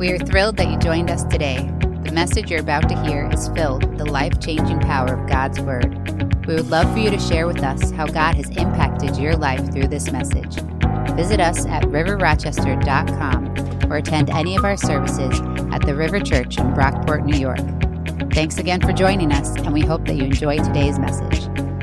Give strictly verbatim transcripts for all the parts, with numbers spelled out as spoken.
We are thrilled that you joined us today. The message you're about to hear is filled with the life-changing power of God's Word. We would love for you to share with us how God has impacted your life through this message. Visit us at river rochester dot com or attend any of our services at the River Church in Brockport, New York. Thanks again for joining us, and we hope that you enjoy today's message.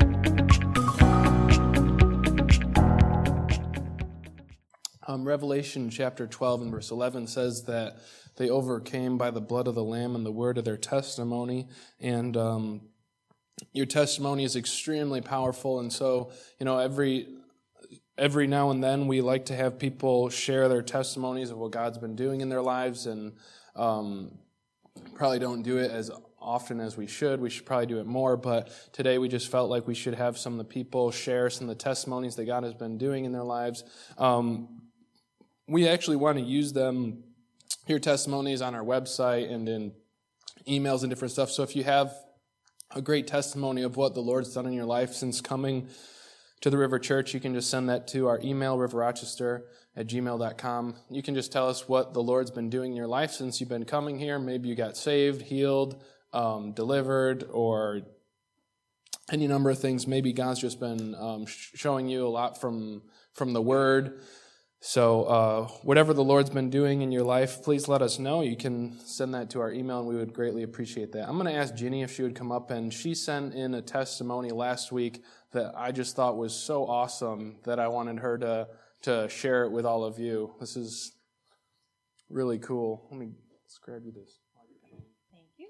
Um, Revelation chapter twelve and verse eleven says that they overcame by the blood of the Lamb and the word of their testimony, and um, your testimony is extremely powerful. And so, you know, every every now and then we like to have people share their testimonies of what God's been doing in their lives, and um, probably don't do it as often as we should. We should probably do it more, but today we just felt like we should have some of the people share some of the testimonies that God has been doing in their lives. Um, we actually want to use them, your testimonies, on our website and in emails and different stuff. So if you have a great testimony of what the Lord's done in your life since coming to the River Church, you can just send that to our email, river rochester at gmail dot com. You can just tell us what the Lord's been doing in your life since you've been coming here. Maybe you got saved, healed, um, delivered, or any number of things. Maybe God's just been um, sh- showing you a lot from, from the Word. So uh, whatever the Lord's been doing in your life, please let us know. You can send that to our email, and we would greatly appreciate that. I'm going to ask Ginny if she would come up, and she sent in a testimony last week that I just thought was so awesome that I wanted her to, to share it with all of you. This is really cool. Let me let's grab you this. Thank you.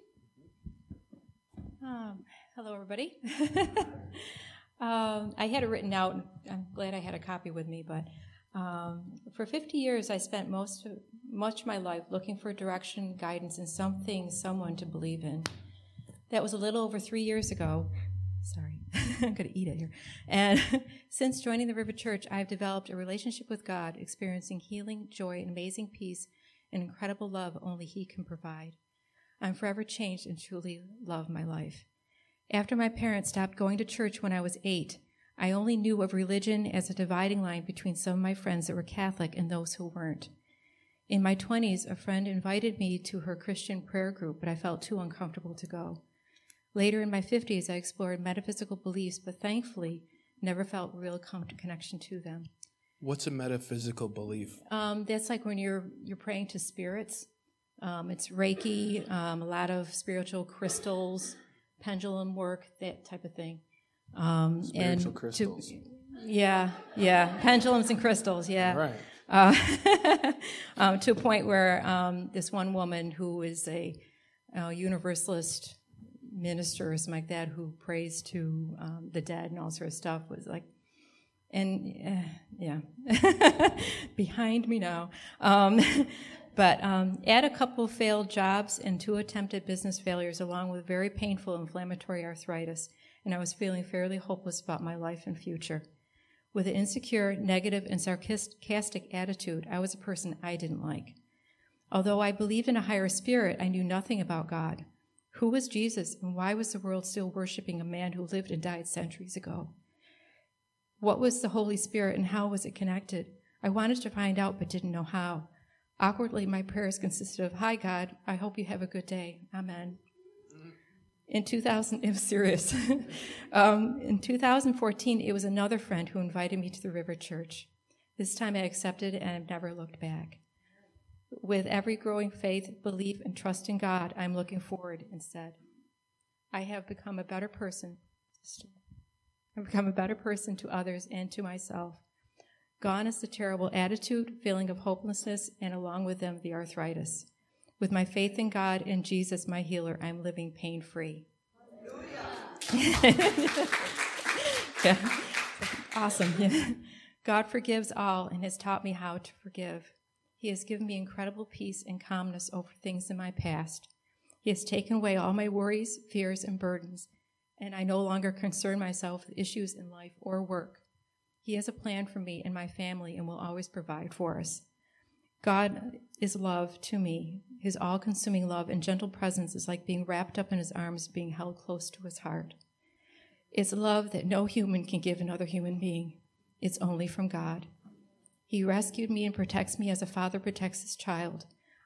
Um, hello, everybody. um, I had it written out. I'm glad I had a copy with me, but Um, for fifty years, I spent most of, much of my life looking for direction, guidance, and something, someone to believe in. That was a little over three years ago. Sorry, I'm going to eat it here. And since joining the River Church, I've developed a relationship with God, experiencing healing, joy, and amazing peace, and incredible love only He can provide. I'm forever changed and truly love my life. After my parents stopped going to church when I was eight, I only knew of religion as a dividing line between some of my friends that were Catholic and those who weren't. In my twenties, a friend invited me to her Christian prayer group, but I felt too uncomfortable to go. Later in my fifties, I explored metaphysical beliefs, but thankfully never felt real connection to them. What's a metaphysical belief? Um, that's like when you're you're praying to spirits. Um, it's Reiki, um, a lot of spiritual crystals, pendulum work, that type of thing. Um, Spiritual and crystals. To, yeah, yeah, pendulums and crystals, yeah. Right. Uh, um, to a point where um, this one woman who is a uh, universalist minister or something like that, who prays to um, the dead and all sort of stuff, was like, and uh, yeah, behind me now. Um, but um, add a couple failed jobs and two attempted business failures, along with very painful inflammatory arthritis, and I was feeling fairly hopeless about my life and future. With an insecure, negative, and sarcastic attitude, I was a person I didn't like. Although I believed in a higher spirit, I knew nothing about God. Who was Jesus, and why was the world still worshiping a man who lived and died centuries ago? What was the Holy Spirit, and how was it connected? I wanted to find out, but didn't know how. Awkwardly, my prayers consisted of, "Hi, God, I hope you have a good day. Amen." In two thousand, it was serious. um, in two thousand fourteen, it was another friend who invited me to the River Church. This time I accepted, and I've never looked back. With every growing faith, belief, and trust in God, I'm looking forward instead. I have become a better person. I've become a better person to others and to myself. Gone is the terrible attitude, feeling of hopelessness, and along with them, the arthritis. With my faith in God and Jesus, my healer, I'm living pain-free. Yeah. Awesome. Yeah. God forgives all and has taught me how to forgive. He has given me incredible peace and calmness over things in my past. He has taken away all my worries, fears, and burdens, and I no longer concern myself with issues in life or work. He has a plan for me and my family and will always provide for us. God is love to me. His all-consuming love and gentle presence is like being wrapped up in his arms, being held close to his heart. It's love that no human can give another human being. It's only from God. He rescued me and protects me as a father protects his child.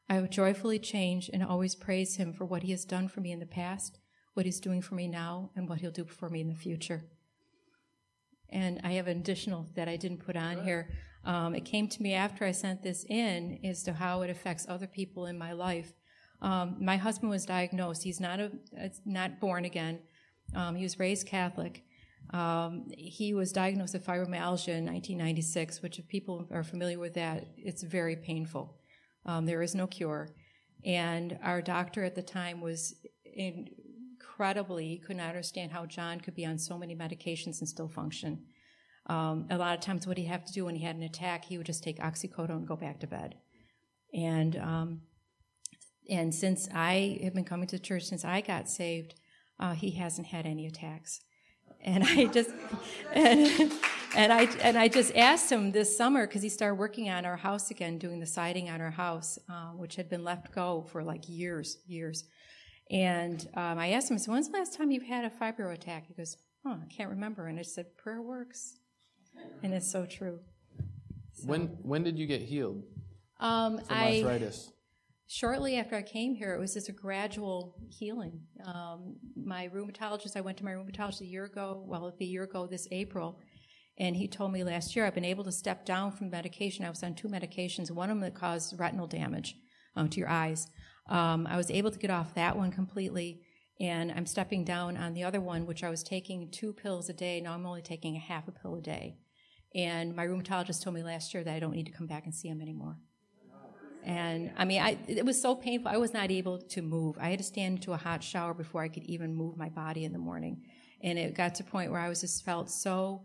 I will joyfully change and always praise him for what he has done for me in the past, what he's doing for me now, and what he'll do for me in the future. And I have an additional that I didn't put on here. Um, it came to me after I sent this in as to how it affects other people in my life. Um, my husband was diagnosed. He's not a, not born again. Um, he was raised Catholic. Um, he was diagnosed with fibromyalgia in nineteen ninety-six, which if people are familiar with that, it's very painful. Um, there is no cure. And our doctor at the time was incredibly, he could not understand how John could be on so many medications and still function. Um, a lot of times what he'd have to do when he had an attack, he would just take oxycodone and go back to bed. And um, and since I have been coming to church, since I got saved, uh, he hasn't had any attacks. And I just and, and I and I just asked him this summer, because he started working on our house again, doing the siding on our house, uh, which had been left go for like years, years. And um, I asked him, I said, when's the last time you've had a fibro attack? He goes, oh, I can't remember. And I said, prayer works. And it's so true. So, when when did you get healed um, from I, arthritis? Shortly after I came here, it was just a gradual healing. Um, my rheumatologist, I went to my rheumatologist a year ago, well, it'll be a year ago this April, and he told me last year I've been able to step down from medication. I was on two medications, one of them that caused retinal damage um, to your eyes. Um, I was able to get off that one completely, and I'm stepping down on the other one, which I was taking two pills a day. Now I'm only taking a half a pill a day. And my rheumatologist told me last year that I don't need to come back and see him anymore. And, I mean, I, it was so painful. I was not able to move. I had to stand into a hot shower before I could even move my body in the morning. And it got to a point where I was just felt so,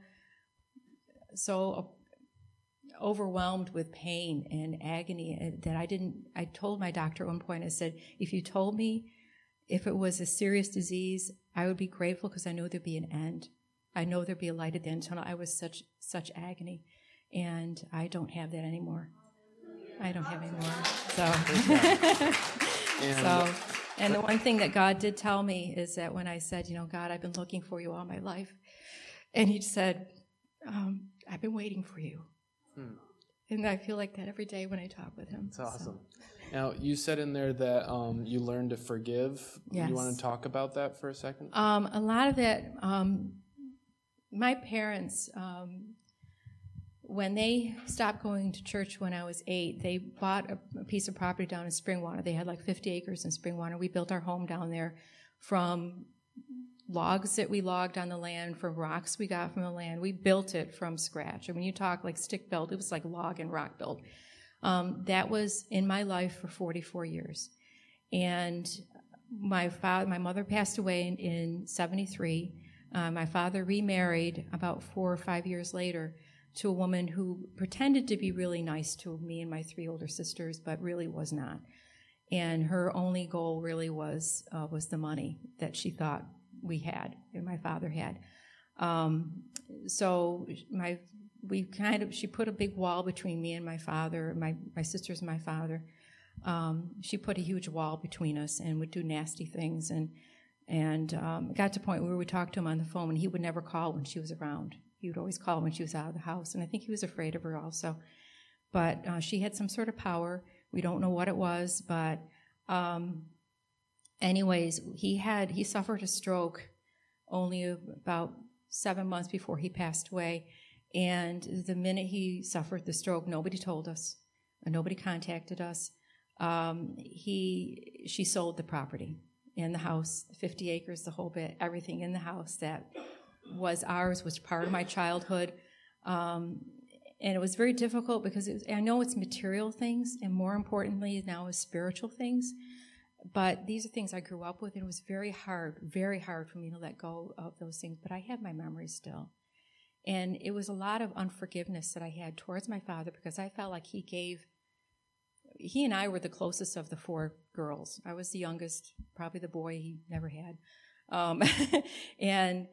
so overwhelmed with pain and agony that I didn't, I told my doctor at one point, I said, if you told me if it was a serious disease, I would be grateful because I know there'd be an end. I know there'd be a light at the end of the tunnel. I was such, such agony. And I don't have that anymore. I don't have any more. So, and, so, and the one thing that God did tell me is that when I said, you know, God, I've been looking for you all my life, and He said, um, I've been waiting for you. Hmm. And I feel like that every day when I talk with Him. That's awesome. So. Now, you said in there that um, you learned to forgive. Yes. You want to talk about that for a second? Um, a lot of that, um, my parents, um, when they stopped going to church when I was eight, they bought a, a piece of property down in Springwater. They had like fifty acres in Springwater. We built our home down there from logs that we logged on the land, from rocks we got from the land. We built it from scratch. And when you talk like stick built, it was like log and rock built. Um, that was in my life for forty-four years. And my father, my mother passed away in, in seventy-three. Uh, my father remarried about four or five years later to a woman who pretended to be really nice to me and my three older sisters, but really was not. And her only goal really was uh, was the money that she thought we had, and my father had. Um, so my we kind of she put a big wall between me and my father, my my sisters and my father. Um, she put a huge wall between us and would do nasty things, and and um, it got to a point where we would talk to him on the phone, and he would never call when she was around. He would always call when she was out of the house, and I think he was afraid of her also. But uh, she had some sort of power. We don't know what it was, but um, anyways, he had he suffered a stroke only about seven months before he passed away. And the minute he suffered the stroke, nobody told us, nobody contacted us. Um, he she sold the property and the house, fifty acres, the whole bit, everything in the house that was ours, was part of my childhood. Um, and it was very difficult because it was, I know it's material things, and more importantly now is spiritual things. But these are things I grew up with, and it was very hard, very hard for me to let go of those things. But I have my memories still. And it was a lot of unforgiveness that I had towards my father because I felt like he gave, he and I were the closest of the four girls. I was the youngest, probably the boy he never had. Um, and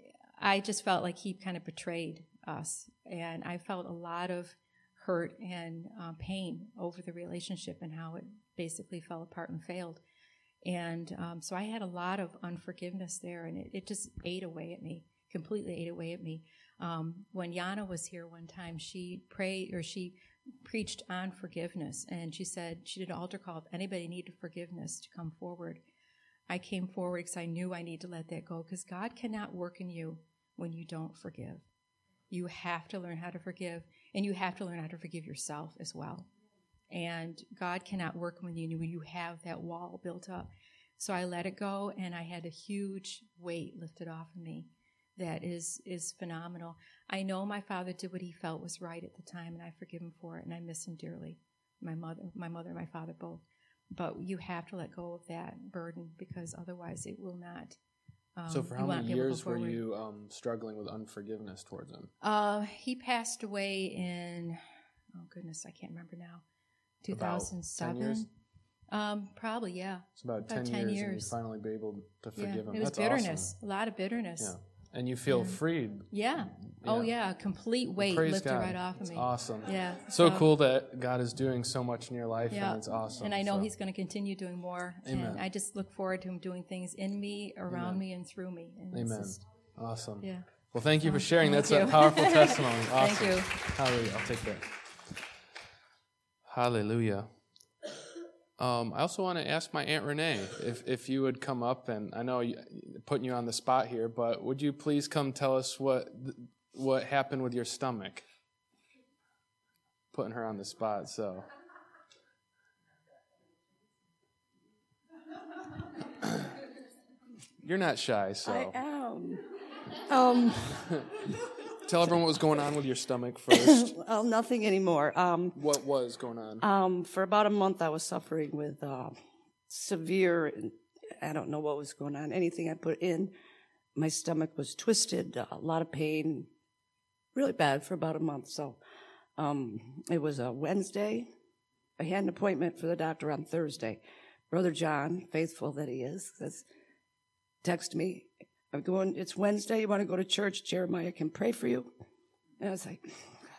I just felt like he kind of betrayed us. And I felt a lot of hurt and uh, pain over the relationship and how it basically fell apart and failed. And um, so I had a lot of unforgiveness there, and it, it just ate away at me, completely ate away at me. Um, when Yana was here one time, she prayed, or she preached on forgiveness, and she said she did an altar call. If anybody needed forgiveness, to come forward. I came forward because I knew I need to let that go, because God cannot work in you when you don't forgive. You have to learn how to forgive, and you have to learn how to forgive yourself as well. And God cannot work when you when you have that wall built up. So I let it go, and I had a huge weight lifted off of me. That is is phenomenal. I know my father did what he felt was right at the time, and I forgive him for it, and I miss him dearly. My mother, my mother, and my father both. But you have to let go of that burden, because otherwise it will not. Um, so for how many years were you um, struggling with unforgiveness towards him? Uh, he passed away in, oh goodness, I can't remember now, two thousand seven. About ten years? Um, probably, yeah. It's about, about ten, ten years, years, and you finally be able to forgive yeah, him. It was That's bitterness, awesome. A lot of bitterness. Yeah. And you feel yeah. freed. Yeah. yeah. Oh, yeah. A complete weight Praise lifted God. right off of it's me. Awesome. Yeah. So, so cool that God is doing so much in your life, yeah. and it's awesome. And I know so. He's going to continue doing more. Amen. And I just look forward to Him doing things in me, around Amen. me, and through me. And Amen. Just, awesome. Yeah. Well, thank you for So, sharing. thank That's you. a powerful testimony. Awesome. Thank you. Hallelujah. I'll take that. Hallelujah. Um, I also want to ask my Aunt Renee if, if you would come up, and I know you, putting you on the spot here, but would you please come tell us what what happened with your stomach? Putting her on the spot, so. You're not shy, so. I am. Um, Tell everyone what was going on with your stomach first. well, nothing anymore. Um, What was going on? um, for about a month, I was suffering with uh, severe, I don't know what was going on. Anything I put in, my stomach was twisted, a lot of pain, really bad for about a month. So um, it was a Wednesday. I had an appointment for the doctor on Thursday. Brother John, faithful that he is, says, text me. I'm going, it's Wednesday, you want to go to church? Jeremiah can pray for you. And I was like,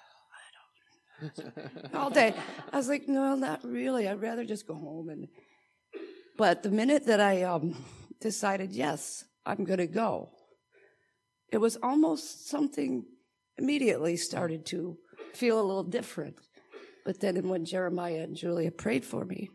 I don't. All day. I was like, no, not really. I'd rather just go home. And But the minute that I um, decided, yes, I'm going to go, it was almost something immediately started to feel a little different. But then when Jeremiah and Julia prayed for me,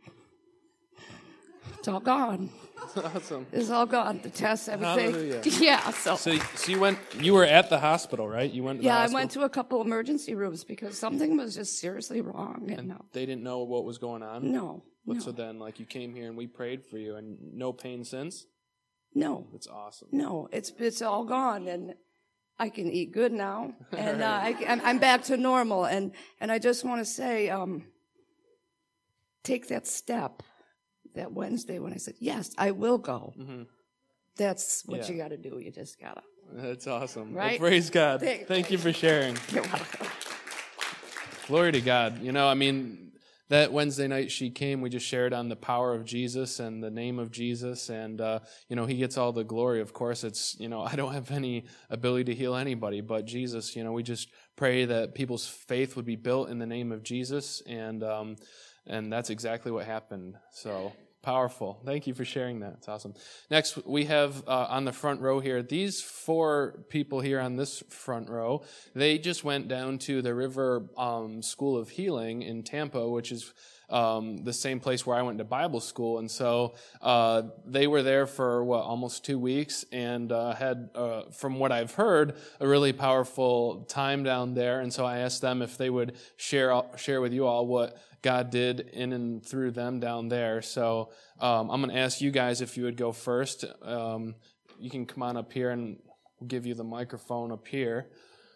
it's all gone. Awesome. It's all gone. The tests, everything. Hallelujah. Yeah. So. So, so you went. You were at the hospital, right? You went. To the Yeah, I hospital? went to a couple emergency rooms because something was just seriously wrong. And, And no, they didn't know what was going on. no, But no, so then, like, you came here and we prayed for you, and no pain since. no, That's awesome. no. It's it's all gone, and I can eat good now, and uh, I, I'm, I'm back to normal. And and I just want to say, um, take that step. That Wednesday when I said, yes, I will go. Mm-hmm. That's what Yeah. you got to do. You just got to. That's awesome. Right? Well, praise God. Thank- Thank you for sharing. You're welcome. Glory to God. You know, I mean, that Wednesday night she came, we just shared on the power of Jesus and the name of Jesus. And, uh, you know, he gets all the glory. Of course, it's, you know, I don't have any ability to heal anybody, but Jesus, you know, we just pray that people's faith would be built in the name of Jesus. And, um, and that's exactly what happened. So powerful. Thank you for sharing that. It's awesome. Next, we have uh, on the front row here, these four people here on this front row, they just went down to the River um, School of Healing in Tampa, which is um, the same place where I went to Bible school. And so uh, they were there for, what, almost two weeks and uh, had, uh, from what I've heard, a really powerful time down there. And so I asked them if they would share share with you all what God did in and through them down there. So um, I'm going to ask you guys if you would go first. Um, you can come on up here and we'll give you the microphone up here.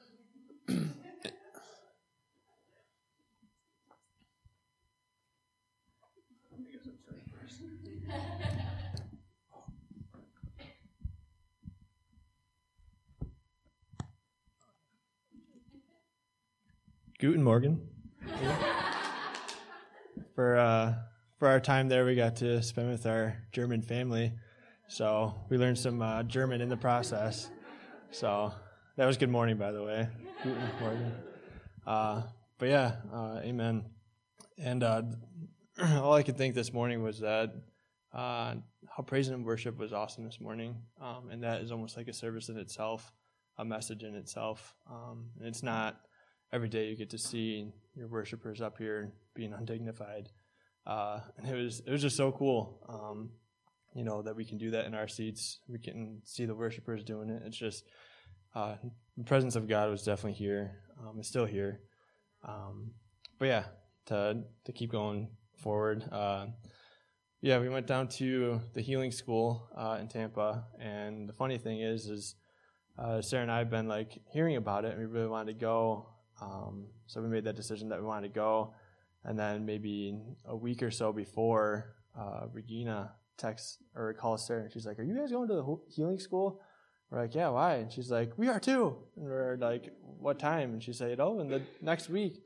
Guten Morgen. For uh, for our time there, we got to spend with our German family, so we learned some uh, German in the process. So that was good morning, by the way. Guten Morgen. Uh, but yeah, uh, amen. And uh, all I could think this morning was that uh, how praise and worship was awesome this morning, um, and that is almost like a service in itself, a message in itself. Um, and it's not. every day you get to see your worshipers up here being undignified. Uh, and it was it was just so cool, um, you know, that we can do that in our seats. We can see the worshipers doing it. It's just uh, the presence of God was definitely here. Um, it's still here. Um, but yeah, to to keep going forward. Uh, yeah, we went down to the healing school uh, in Tampa, and the funny thing is, is uh, Sarah and I have been like hearing about it, and we really wanted to go. Um, so we made that decision that we wanted to go. And then maybe a week or so before, uh, Regina texts or calls Sarah, and she's like, "Are you guys going to the healing school?" We're like, "Yeah, why?" And she's like, "We are too." And we're like, "What time?" And she said, "Oh, in the next week."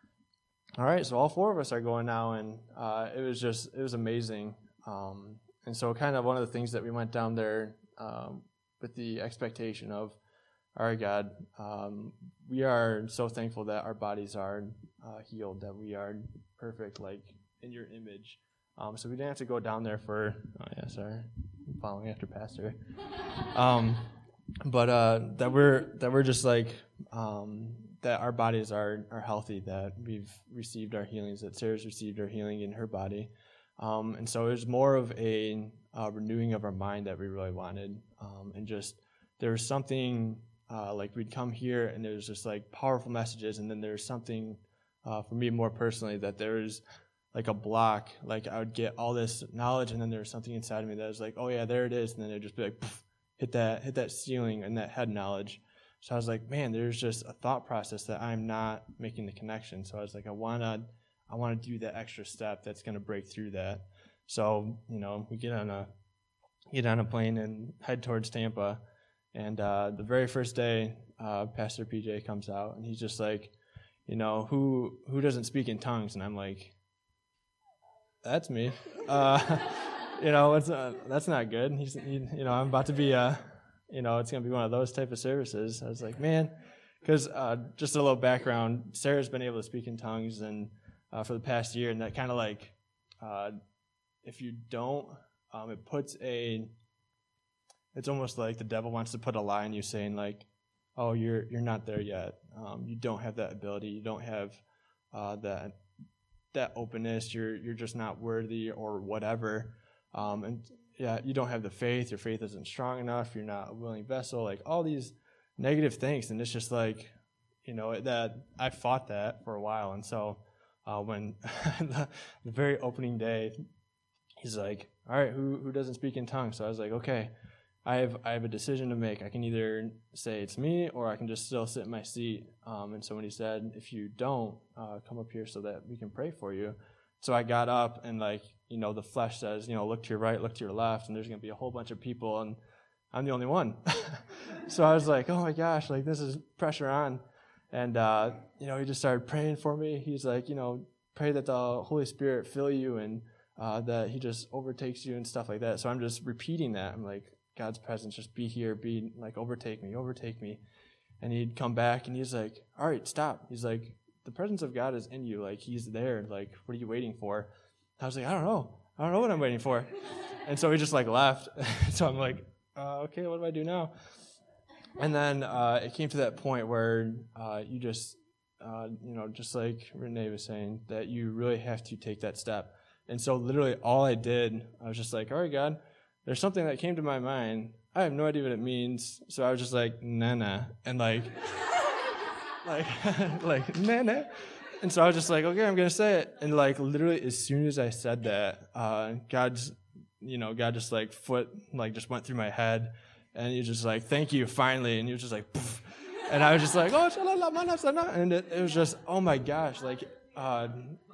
All right, so all four of us are going now, and uh, it was just, it was amazing. Um, and so kind of one of the things that we went down there um, with the expectation of, all right, God, um, we are so thankful that our bodies are uh, healed, that we are perfect, like in your image. Um, so we didn't have to go down there for, oh yeah, sorry, I'm following after Pastor. Um, but uh, that we're that we're just like um, that our bodies are are healthy, that we've received our healings, that Sarah's received her healing in her body, um, and so it was more of a uh, renewing of our mind that we really wanted, um, and just there was something. Uh, like we'd come here and there's just like powerful messages, and then there's something uh, for me more personally that there was like a block. Like I would get all this knowledge, and then there was something inside of me that was like, oh yeah, there it is, and then it'd just be like poof, hit that hit that ceiling and that head knowledge. So I was like, man, there's just a thought process that I'm not making the connection. So I was like, I wanna I wanna do that extra step that's gonna break through that. So you know, we get on a get on a plane and head towards Tampa. And uh, the very first day, uh, Pastor P J comes out, and he's just like, you know, who who doesn't speak in tongues? And I'm like, that's me. Uh, you know, it's uh, that's not good. He's, he, you know, I'm about to be, uh, you know, it's going to be one of those type of services. I was like, man, because uh, just a little background, Sarah's been able to speak in tongues and uh, for the past year, and that kind of like, uh, if you don't, um, it puts a It's almost like the devil wants to put a lie in you saying like, oh, you're you're not there yet. Um, you don't have that ability. You don't have uh, that that openness. You're you're just not worthy or whatever. Um, and yeah, you don't have the faith. Your faith isn't strong enough. You're not a willing vessel. Like all these negative things. And it's just like, you know, that I fought that for a while. And so uh, when the, the very opening day, he's like, all right, who who doesn't speak in tongues? So I was like, okay. I have I have a decision to make. I can either say it's me, or I can just still sit in my seat. Um, and so when he said, if you don't, uh, come up here so that we can pray for you. So I got up, and like, you know, the flesh says, you know, look to your right, look to your left, and there's going to be a whole bunch of people, and I'm the only one. So I was like, oh my gosh, like this is pressure on. And, uh, you know, he just started praying for me. He's like, you know, pray that the Holy Spirit fill you and uh, that he just overtakes you and stuff like that. So I'm just repeating that. I'm like, God's presence, just be here, be like, overtake me, overtake me. And he'd come back and he's like, all right, stop. He's like, the presence of God is in you. Like, he's there. Like, what are you waiting for? I was like, I don't know. I don't know what I'm waiting for. And so he just like left. So I'm like, uh, okay, what do I do now? And then uh, it came to that point where uh, you just, uh, you know, just like Renee was saying, that you really have to take that step. And so literally all I did, I was just like, all right, God, there's something that came to my mind. I have no idea what it means. So I was just like, nah, nah. And like, like, like, nah, nah. And so I was just like, okay, I'm going to say it. And like, literally as soon as I said that, uh, God's, you know, God just like foot, like just went through my head. And he was just like, thank you, finally. And he was just like, poof. And I was just like, oh, shalala, manasana. And it, it was just, oh my gosh, like, uh,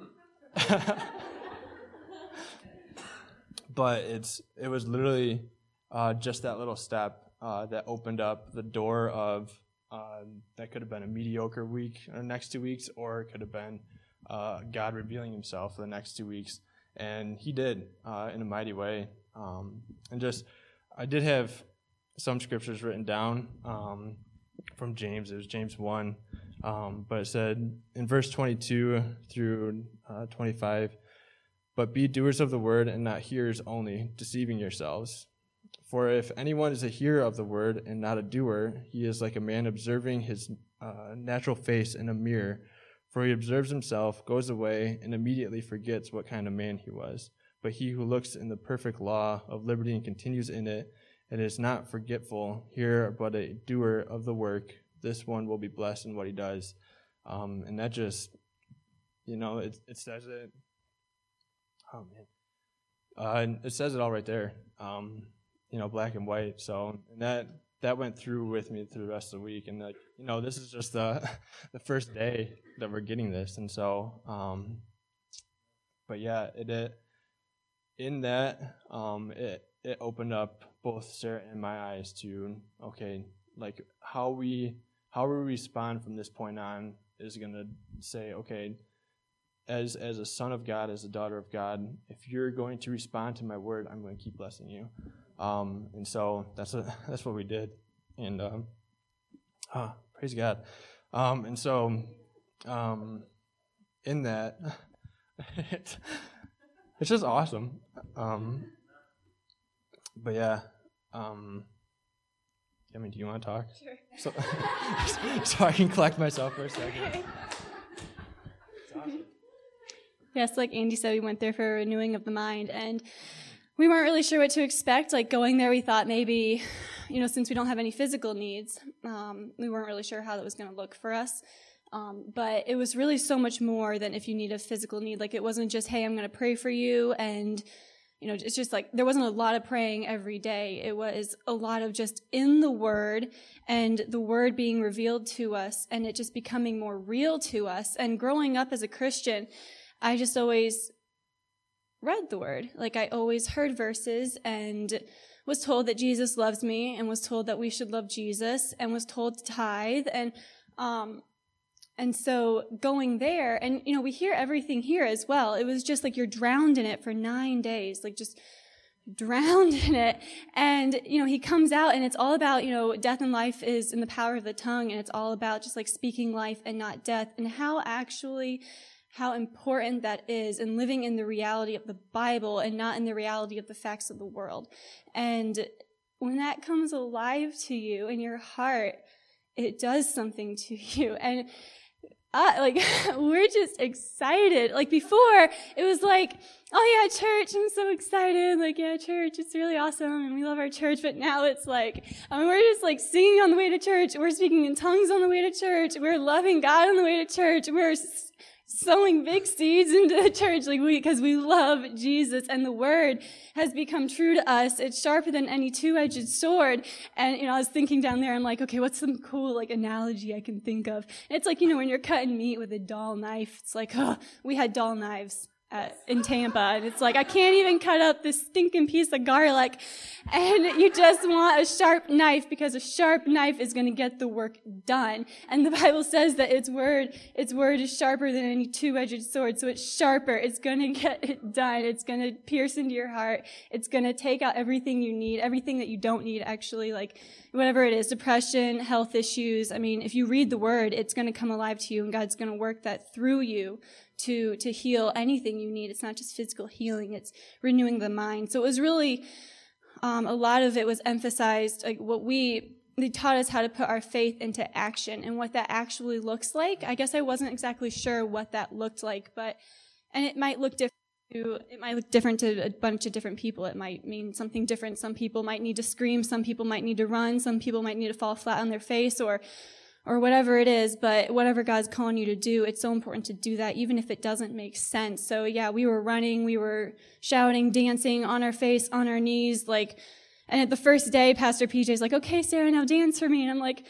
but it's it was literally uh, just that little step uh, that opened up the door of uh, that could have been a mediocre week or next two weeks, or it could have been uh, God revealing himself for the next two weeks. And he did uh, in a mighty way. Um, and just, I did have some scriptures written down um, from James. It was James one. Um, but it said in verse twenty-two through uh, twenty-five, but be doers of the word and not hearers only, deceiving yourselves. For if anyone is a hearer of the word and not a doer, he is like a man observing his uh, natural face in a mirror. For he observes himself, goes away, and immediately forgets what kind of man he was. But he who looks in the perfect law of liberty and continues in it, and is not forgetful, hearer but a doer of the work, this one will be blessed in what he does. Um, and that just, you know, it, it says it. Oh, man. Uh, and it says it all right there, um, you know, black and white. So and that that went through with me through the rest of the week. And, like, you know, this is just the the first day that we're getting this. And so, um, but yeah, it, it in that, um, it, it opened up both Sarah and my eyes to, okay, like how we, how we respond from this point on is going to say, okay, as as a son of God, as a daughter of God, if you're going to respond to my word, I'm going to keep blessing you. Um, and so that's a, that's what we did. And um, ah, praise God. Um, and so um, in that, it, it's just awesome. Um, but yeah. Um, I mean, do you want to talk? Sure. So, so I can collect myself for a second. Okay. Yes, like Andy said, we went there for a renewing of the mind, and we weren't really sure what to expect. Like going there, we thought maybe, you know, since we don't have any physical needs, um, we weren't really sure how that was going to look for us. Um, but it was really so much more than if you need a physical need. Like it wasn't just, hey, I'm going to pray for you, and you know, it's just like there wasn't a lot of praying every day. It was a lot of just in the Word and the Word being revealed to us and it just becoming more real to us. And growing up as a Christian, I just always read the Word. Like I always heard verses and was told that Jesus loves me and was told that we should love Jesus and was told to tithe. And, um, And so going there, and, you know, we hear everything here as well. It was just like you're drowned in it for nine days, like just drowned in it. And, you know, he comes out and it's all about, you know, death and life is in the power of the tongue. And it's all about just like speaking life and not death, and how actually, how important that is, and living in the reality of the Bible and not in the reality of the facts of the world. And when that comes alive to you in your heart, it does something to you. And Uh, like, we're just excited. Like, before, it was like, oh, yeah, church, I'm so excited. Like, yeah, church, it's really awesome, and we love our church. But now it's like, I mean, we're just, like, singing on the way to church. We're speaking in tongues on the way to church. We're loving God on the way to church. We're s- sowing big seeds into the church, like, we, because we love Jesus, and the Word has become true to us. It's sharper than any two-edged sword. And, you know, I was thinking down there, I'm like, okay, what's some cool, like, analogy I can think of? And it's like, you know, when you're cutting meat with a dull knife, it's like, oh, we had dull knives at, in Tampa. And it's like, I can't even cut up this stinking piece of garlic. And you just want a sharp knife, because a sharp knife is going to get the work done. And the Bible says that its word, its word is sharper than any two-edged sword. So it's sharper. It's going to get it done. It's going to pierce into your heart. It's going to take out everything you need, everything that you don't need, actually, like whatever it is, depression, health issues. I mean, if you read the Word, it's going to come alive to you, and God's going to work that through you to to heal anything you need. It's not just physical healing. It's renewing the mind. So it was really, um, a lot of it was emphasized, like what we, they taught us how to put our faith into action and what that actually looks like. I guess I wasn't exactly sure what that looked like, but, and it might look different to, it might look different to a bunch of different people. It might mean something different. Some people might need to scream. Some people might need to run. Some people might need to fall flat on their face, or or whatever it is, but whatever God's calling you to do, it's so important to do that, even if it doesn't make sense. So yeah, we were running, we were shouting, dancing, on our face, on our knees, like, and at the first day, Pastor P J's like, okay, Sarah, now dance for me. And I'm like,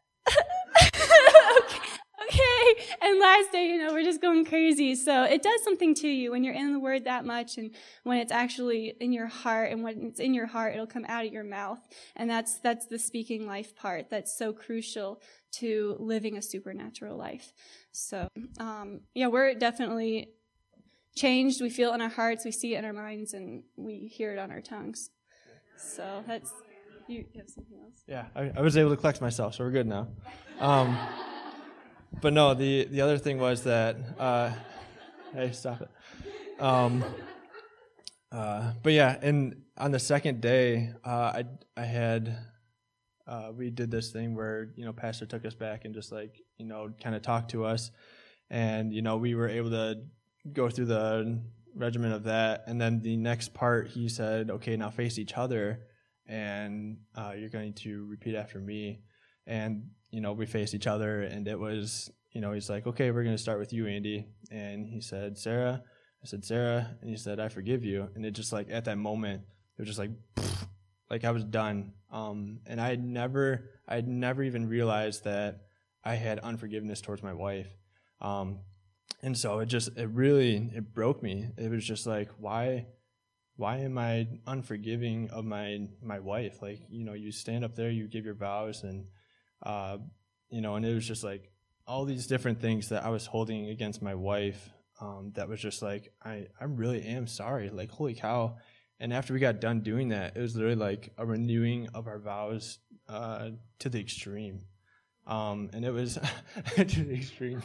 okay, okay. And last day, you know, we're just going crazy. So it does something to you when you're in the Word that much, and when it's actually in your heart, and when it's in your heart, it'll come out of your mouth. And that's, that's the speaking life part that's so crucial to living a supernatural life. So, um, yeah, we're definitely changed. We feel it in our hearts, we see it in our minds, and we hear it on our tongues. So that's, you have something else? Yeah, I, I was able to collect myself, so we're good now. Um, but no, the, the other thing was that, uh, hey, stop it. Um, Uh, but yeah, and on the second day, uh, I I had uh, we did this thing where you know Pastor took us back and just like you know kind of talked to us, and you know we were able to go through the regimen of that, and then the next part he said, okay, now face each other, and uh, you're going to repeat after me, and you know we faced each other, and it was you know he's like, okay, we're going to start with you, Andy, and he said, Sarah. I said, Sarah, and he said, I forgive you. And it just like, at that moment, it was just like, pfft, like I was done. Um, and I had never, I had never even realized that I had unforgiveness towards my wife. Um, and so it just, it really, it broke me. It was just like, why, why am I unforgiving of my, my wife? Like, you know, you stand up there, you give your vows, and, uh, you know, and it was just like all these different things that I was holding against my wife. Um, that was just like, I, I really am sorry. Like, holy cow. And after we got done doing that, it was literally like a renewing of our vows uh, to the extreme. Um, and it was to the extreme.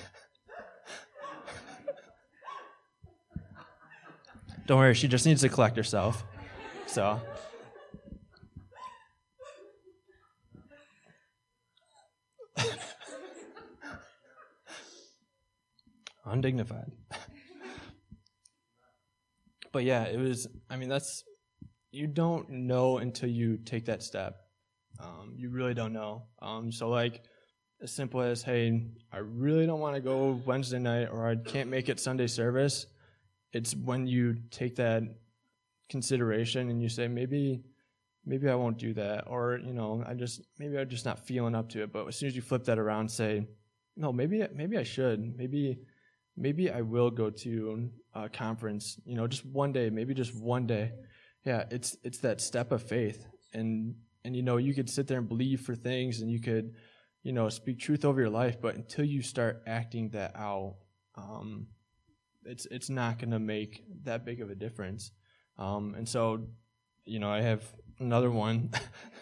Don't worry, she just needs to collect herself. So. Undignified. But yeah, it was, I mean, that's, you don't know until you take that step. Um, you really don't know. Um, so like, as simple as, hey, I really don't want to go Wednesday night, or I can't make it Sunday service. It's when you take that consideration and you say, maybe, maybe I won't do that. Or, you know, I just, maybe I'm just not feeling up to it. But as soon as you flip that around, say, no, maybe, maybe I should. Maybe, Maybe I will go to a conference, you know, just one day, maybe just one day. Yeah, it's it's that step of faith. And, and you know, you could sit there and believe for things, and you could, you know, speak truth over your life, but until you start acting that out, um, it's it's not going to make that big of a difference. Um, and so, you know, I have another one.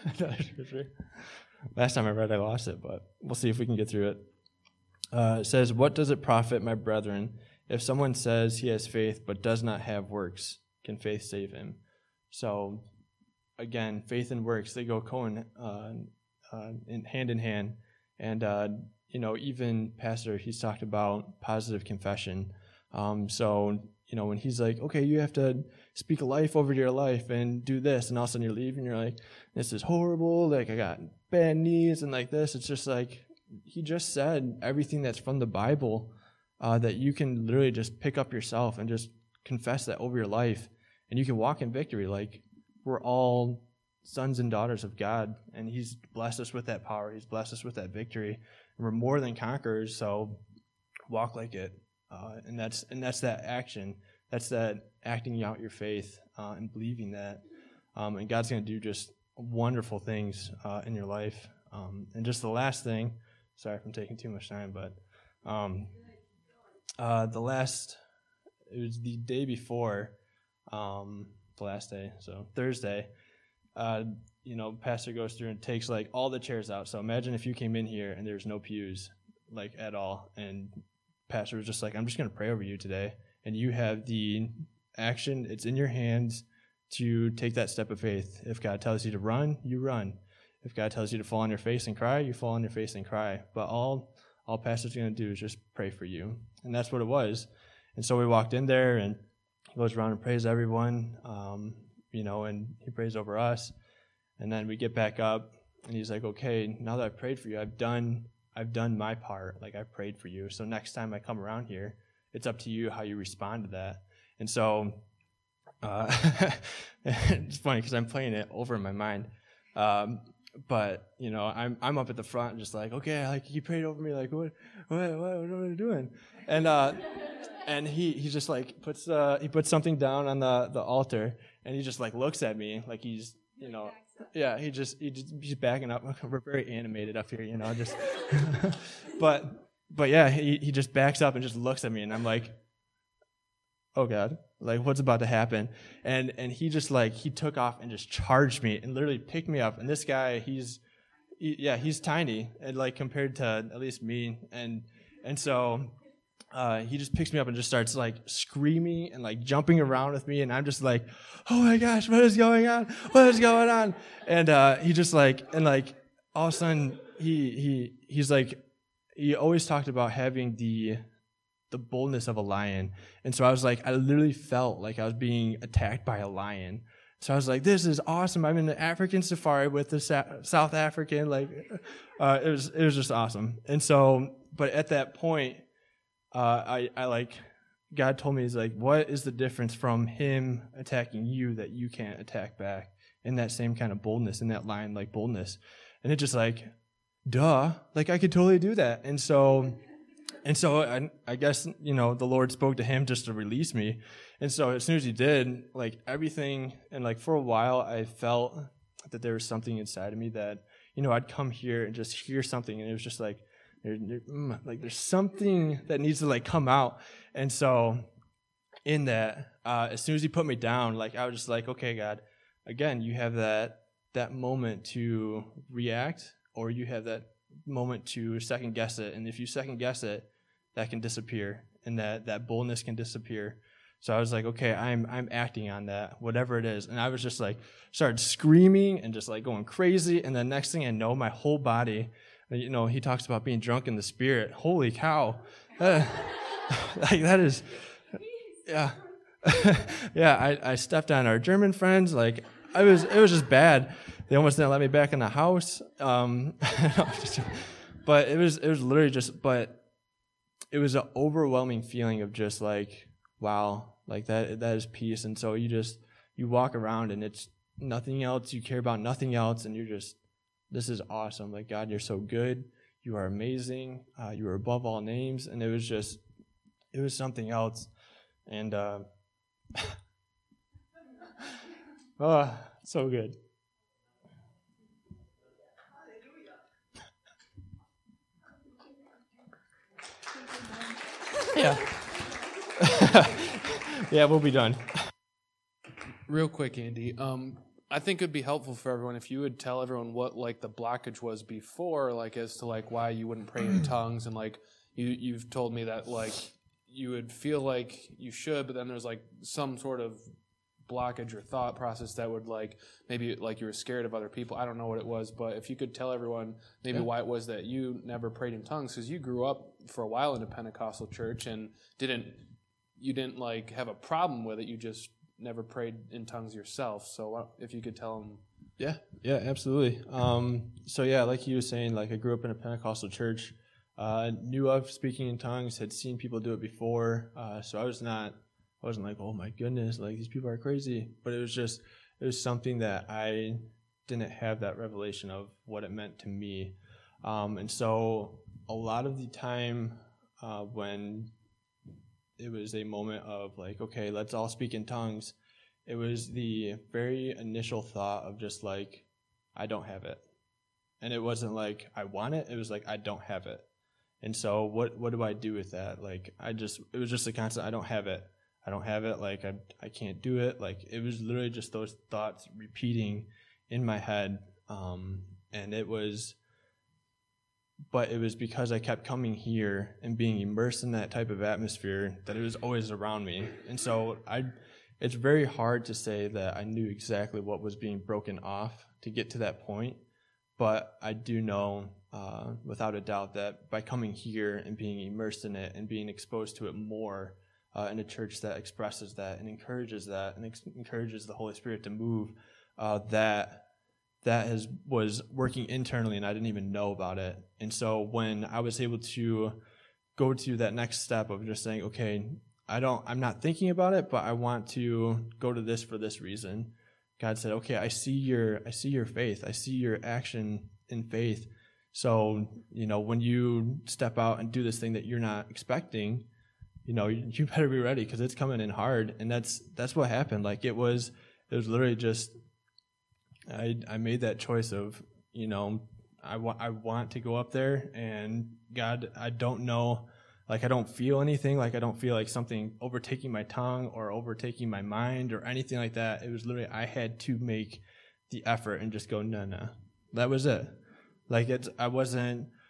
Last time I read, I lost it, but we'll see if we can get through it. Uh, it says, what does it profit, my brethren, if someone says he has faith but does not have works? Can faith save him? So, again, faith and works, they go co- uh, uh, in hand in hand. And, uh, you know, even Pastor, he's talked about positive confession. Um, so, you know, when he's like, okay, you have to speak life over your life and do this, and all of a sudden you're leaving, you're like, this is horrible, like I got bad knees and like this, it's just like, he just said everything that's from the Bible uh, that you can literally just pick up yourself and just confess that over your life, and you can walk in victory. Like, we're all sons and daughters of God, and he's blessed us with that power. He's blessed us with that victory, and we're more than conquerors, so walk like it. Uh, and that's and that's that action. That's that acting out your faith uh, and believing that. Um, and God's going to do just wonderful things uh, in your life. Um, and just the last thing, sorry if I'm taking too much time, but um, uh, the last, it was the day before um, the last day, so Thursday, uh, you know, pastor goes through and takes like all the chairs out. So imagine if you came in here and there's no pews, like at all, and pastor was just like, I'm just going to pray over you today, and you have the action, it's in your hands to take that step of faith. If God tells you to run, you run. If God tells you to fall on your face and cry, you fall on your face and cry. But all all pastor's going to do is just pray for you. And that's what it was. And so we walked in there, and he goes around and prays everyone, um, you know, and he prays over us. And then we get back up, and he's like, okay, now that I've prayed for you, I've done I've done my part. Like, I prayed for you. So next time I come around here, it's up to you how you respond to that. And so uh, it's funny because I'm playing it over in my mind. Um, but, you know, I'm I'm up at the front just like, okay, like he prayed over me, like, what what what, what are you doing? And uh, and he, he just like puts uh he puts something down on the, the altar, and he just like looks at me like he's, you know, yeah, he just he just he's backing up. We're very animated up here, you know, just but but yeah, he he just backs up and just looks at me, and I'm like, oh God, like what's about to happen? And and he just like, he took off and just charged me and literally picked me up. And this guy, he's, he, yeah, he's tiny, and like compared to at least me. And and so uh, he just picks me up and just starts like screaming and like jumping around with me, and I'm just like, oh my gosh, what is going on? What is going on? And uh, he just like, and like all of a sudden he he he's like, he always talked about having the the boldness of a lion, and so I was like, I literally felt like I was being attacked by a lion. So I was like, this is awesome. I'm in the African safari with the Sa- South African, like, uh, it was, it was just awesome. And so, but at that point, uh, I, I like, God told me, he's like, what is the difference from him attacking you that you can't attack back in that same kind of boldness, in that lion-like boldness? And it just like, duh, like I could totally do that. And so, and so I, I guess, you know, the Lord spoke to him just to release me. And so as soon as he did, like everything, and like for a while I felt that there was something inside of me that, you know, I'd come here and just hear something, and it was just like, there, there, mm, like there's something that needs to like come out. And so in that, uh, as soon as he put me down, like I was just like, okay, God, again, you have that that moment to react, or you have that moment to second guess it. And if you second guess it, that can disappear, and that, that boldness can disappear. So I was like, okay, I'm I'm acting on that, whatever it is. And I was just like, started screaming and just like going crazy. And the next thing I know, my whole body, you know, he talks about being drunk in the spirit. Holy cow. Uh, like that is, yeah. yeah, I, I stepped on our German friends. Like, I was, it was just bad. They almost didn't let me back in the house. Um, but it was, it was literally just, but it was an overwhelming feeling of just like, wow, like that that is peace. And so you just, you walk around and it's nothing else. You care about nothing else. And you're just, this is awesome. Like, God, you're so good. You are amazing. Uh, you are above all names. And it was just, it was something else. And, uh, oh, so good. Yeah. Yeah, we'll be done. Real quick, Andy. Um, I think it'd be helpful for everyone if you would tell everyone what like the blockage was before, like as to like why you wouldn't pray in tongues, and like you you've told me that like you would feel like you should, but then there's like some sort of blockage or thought process that would like maybe like you were scared of other people. I don't know what it was, but if you could tell everyone maybe yeah. why it was that you never prayed in tongues, because you grew up for a while in a Pentecostal church and didn't you didn't like have a problem with it. You just never prayed in tongues yourself. So if you could tell them. Yeah, yeah, absolutely. Um, so yeah, like he was saying, like I grew up in a Pentecostal church, uh, knew of speaking in tongues, had seen people do it before. Uh, so I was not, I wasn't like, oh my goodness, like these people are crazy. But it was just, it was something that I didn't have that revelation of what it meant to me. Um, and so a lot of the time uh, when it was a moment of like, okay, let's all speak in tongues, it was the very initial thought of just like, I don't have it. And it wasn't like, I want it. It was like, I don't have it. And so what, what do I do with that? Like, I just, it was just a constant, I don't have it. I don't have it. Like, I, I can't do it. Like, it was literally just those thoughts repeating in my head. Um, and it was, but it was because I kept coming here and being immersed in that type of atmosphere that it was always around me. And so I, it's very hard to say that I knew exactly what was being broken off to get to that point. But I do know, uh, without a doubt, that by coming here and being immersed in it and being exposed to it more uh, in a church that expresses that and encourages that and ex- encourages the Holy Spirit to move, uh, that that has was working internally, and I didn't even know about it. And so when I was able to go to that next step of just saying, okay, I don't, I'm not thinking about it, but I want to go to this for this reason. God said, okay, I see your, I see your faith. I see your action in faith. So, you know, when you step out and do this thing that you're not expecting, you know, you, you better be ready because it's coming in hard. And that's, that's what happened. Like it was, it was literally just, I, I made that choice of, you know, I want, I want to go up there, and God, I don't know, like I don't feel anything, like I don't feel like something overtaking my tongue or overtaking my mind or anything like that. It was literally, I had to make the effort and just go, no, no, that was it. Like it's, I wasn't,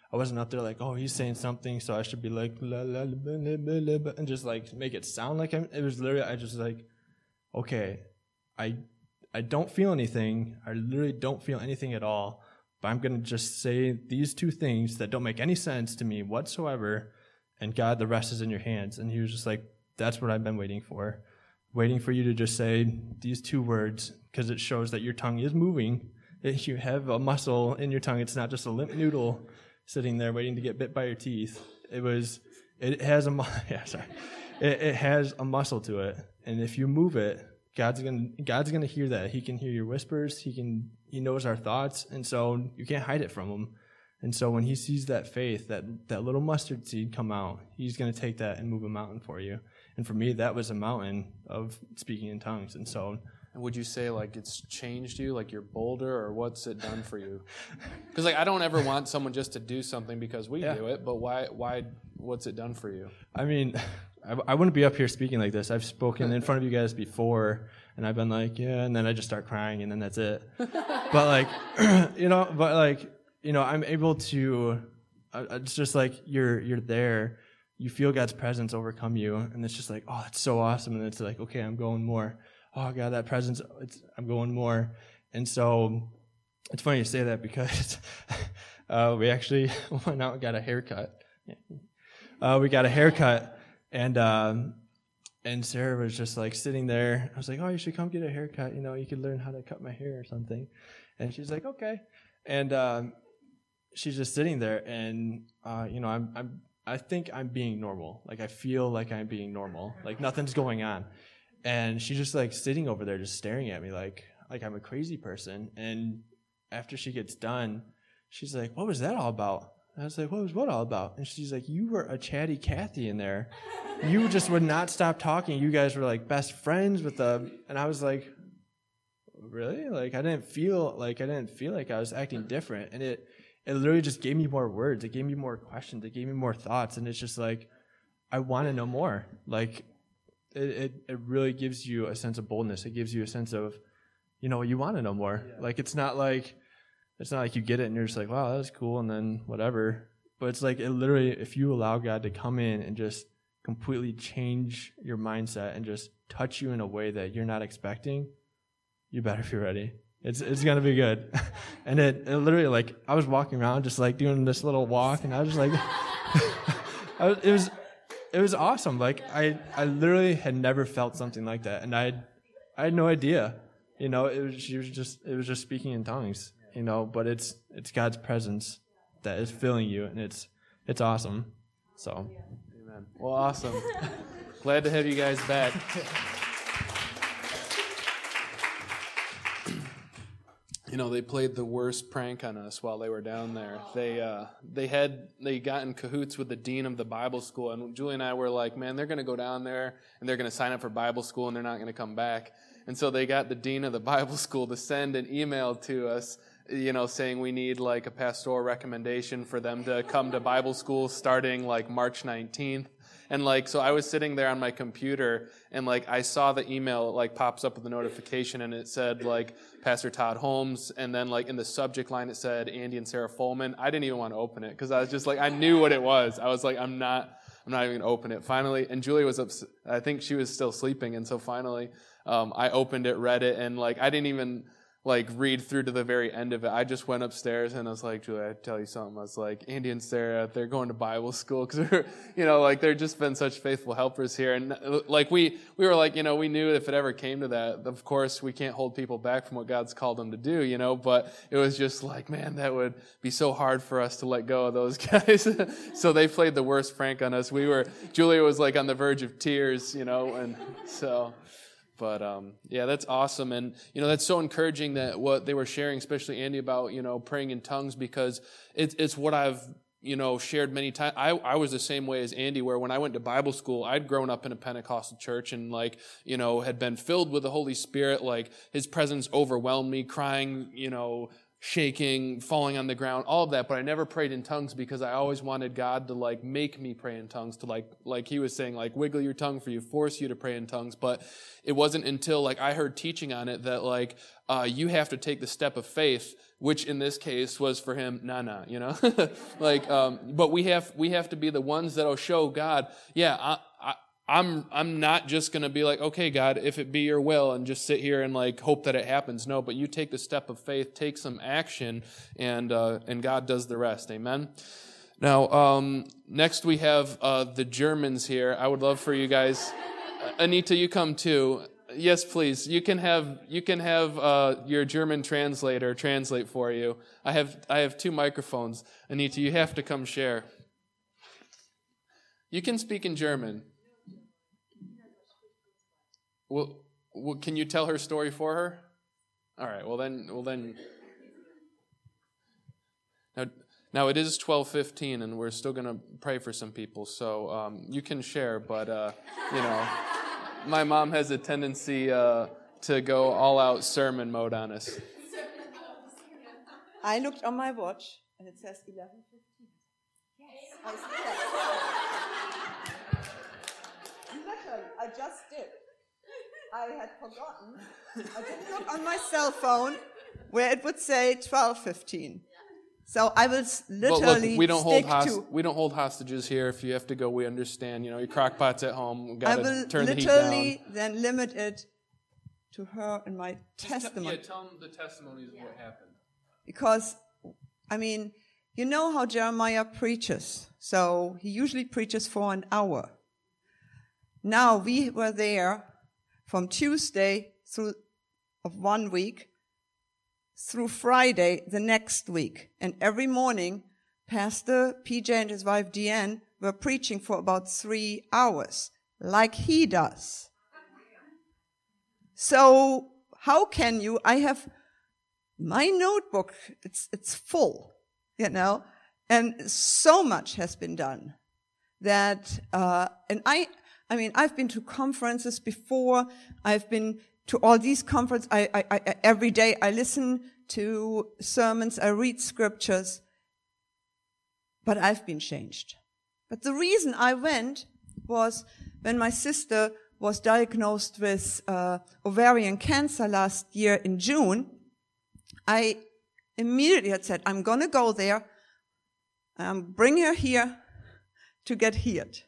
I wasn't up there like, oh, he's saying something, so I should be like, la, la, la, la, la, la, and just like make it sound like I'm, it was literally, I just like, okay, I, I don't feel anything. I literally don't feel anything at all, but I'm going to just say these two things that don't make any sense to me whatsoever, and God, the rest is in your hands. And he was just like, that's what I've been waiting for, waiting for you to just say these two words, because it shows that your tongue is moving. It, you have a muscle in your tongue. It's not just a limp noodle sitting there waiting to get bit by your teeth. It was, it has a, yeah, sorry. It, it has a muscle to it. And if you move it, God's gonna, God's gonna hear that. He can hear your whispers. He can, he knows our thoughts. And so you can't hide it from him. And so when he sees that faith, that, that little mustard seed come out, he's gonna take that and move a mountain for you. And for me, that was a mountain of speaking in tongues. And so, and would you say, like, it's changed you, like you're bolder, or what's it done for you? Because, like, I don't ever want someone just to do something because we yeah. do it, but why, why, what's it done for you? I mean, I, I wouldn't be up here speaking like this. I've spoken in front of you guys before, and I've been like, yeah, and then I just start crying, and then that's it. But, like, you know, but, like, you know, I'm able to, uh, it's just like you're you're there. You feel God's presence overcome you, and it's just like, oh, it's so awesome. And it's like, okay, I'm going more. Oh, God, that presence, it's, I'm going more. And so it's funny you say that because uh, we actually went out and got a haircut. Uh, we got a haircut, and um, and Sarah was just like sitting there. I was like, oh, you should come get a haircut. You know, you could learn how to cut my hair or something. And she's like, okay. And um, she's just sitting there, and, uh, you know, I'm, I'm, I think I'm being normal. Like, I feel like I'm being normal. Like, nothing's going on. And she's just like sitting over there just staring at me like like I'm a crazy person. And after she gets done, she's like, what was that all about? And I was like, what was what all about? And she's like, you were a chatty Cathy in there. You just would not stop talking. You guys were like best friends with the, and I was like, really? Like I didn't feel like I didn't feel like I was acting different. And it it literally just gave me more words. It gave me more questions. It gave me more thoughts. And it's just like, I want to know more. Like, It, it it really gives you a sense of boldness. It gives you a sense of, you know, you want to know more. Yeah. Like it's not like it's not like you get it and you're just like, wow, that was cool, and then whatever. But it's like it literally, if you allow God to come in and just completely change your mindset and just touch you in a way that you're not expecting, you better be ready. It's it's gonna be good. And it, it literally, like I was walking around just like doing this little walk, and I was just like, I was, it was. It was awesome. Like I, I literally had never felt something like that, and I, I had no idea. You know, it was she was just it was just speaking in tongues. You know, but it's it's God's presence that is filling you, and it's it's awesome. So, amen. Well, awesome. Glad to have you guys back. You know, they played the worst prank on us while they were down there. They uh, they had they got in cahoots with the dean of the Bible school, and Julie and I were like, man, they're going to go down there and they're going to sign up for Bible school, and they're not going to come back. And so they got the dean of the Bible school to send an email to us, you know, saying we need like a pastoral recommendation for them to come to Bible school starting like March nineteenth. And like, so I was sitting there on my computer, and like I saw the email, it like pops up with a notification, and it said like Pastor Todd Holmes, and then like in the subject line it said Andy and Sarah Fullman. I didn't even want to open it because I was just like, I knew what it was. I was like, I'm not, I'm not even going to open it. Finally, and Julie was up, I think she was still sleeping, and so finally um, I opened it, read it, and like I didn't even like read through to the very end of it. I just went upstairs and I was like, Julie, I'd tell you something. I was like, Andy and Sarah, they're going to Bible school because they're, you know, like they've just been such faithful helpers here. And like we, we were like, you know, we knew if it ever came to that, of course we can't hold people back from what God's called them to do, you know, but it was just like, man, that would be so hard for us to let go of those guys. So they played the worst prank on us. We were, Julia was like on the verge of tears, you know, and so... But, um, yeah, that's awesome. And, you know, that's so encouraging that what they were sharing, especially Andy, about, you know, praying in tongues, because it's, it's what I've, you know, shared many times. I, I was the same way as Andy, where when I went to Bible school, I'd grown up in a Pentecostal church and, like, you know, had been filled with the Holy Spirit. Like, His presence overwhelmed me, crying, you know, shaking, falling on the ground, all of that, but I never prayed in tongues because I always wanted God to like make me pray in tongues, to like, like he was saying, like wiggle your tongue for you, force you to pray in tongues. But it wasn't until like I heard teaching on it that like uh, you have to take the step of faith, which in this case was for him, nah, nah, you know, like, um, but we have we have to be the ones that'll show God, yeah, I, I I'm I'm not just going to be like, okay, God, if it be your will, and just sit here and like hope that it happens. No, but you take the step of faith, take some action, and uh, and God does the rest. Amen. Now, um, next we have uh, the Germans here. I would love for you guys, Anita, you come too. Yes, please. You can have you can have uh, your German translator translate for you. I have I have two microphones. Anita, you have to come share. You can speak in German. Well, well, can you tell her story for her? All right. Well, then, well then. Now, now it is twelve fifteen, and we're still going to pray for some people. So um, you can share, but uh, you know, my mom has a tendency uh, to go all-out sermon mode on us. I looked on my watch, and it says eleven fifteen. Yes, I see that. Literally, I just did. I had forgotten. I didn't look on my cell phone where it would say twelve fifteen. So I will literally well, look, we don't stick hold host- to. We don't hold hostages here. If you have to go, we understand. You know, your crock pot's at home. We've got I to will turn the heat down. literally then limit it to her and my Just testimony. T- yeah, tell them the testimonies of what happened. Because, I mean, you know how Jeremiah preaches. So he usually preaches for an hour. Now we were there from Tuesday through of one week through Friday the next week. And every morning, Pastor P J and his wife Deanne were preaching for about three hours, like he does. So how can you, I have my notebook, it's it's full, you know, and so much has been done that, uh, and I, I mean, I've been to conferences before. I've been to all these conferences. I, I, I, every day I listen to sermons. I read scriptures. But I've been changed. But the reason I went was when my sister was diagnosed with uh, ovarian cancer last year in June. I immediately had said, I'm going to go there. Um, bring her here to get healed.